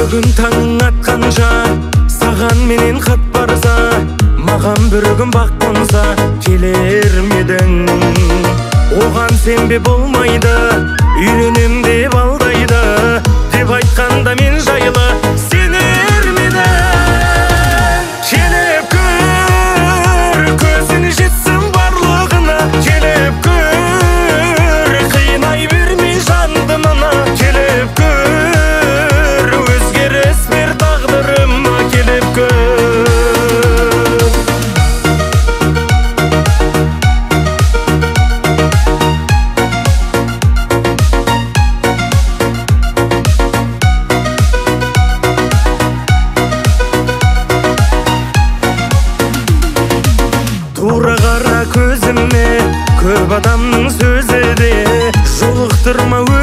Бүгін таңың атқанша саған менен хат барса, маған бір күн бақ қонса келер медің? Оған сенбе болмайды, үйленем деп алдайды, деп айтқанда мен жайлы сенер медің? Келіп көр, көзін жетсін барлығына, келіп көр, қинай бермей жанды мына. Келіп көр, өзгеріс бер тағдырыма, келіп көр. Тура қара көзіме, көп адамның сөзі де, жолықтырма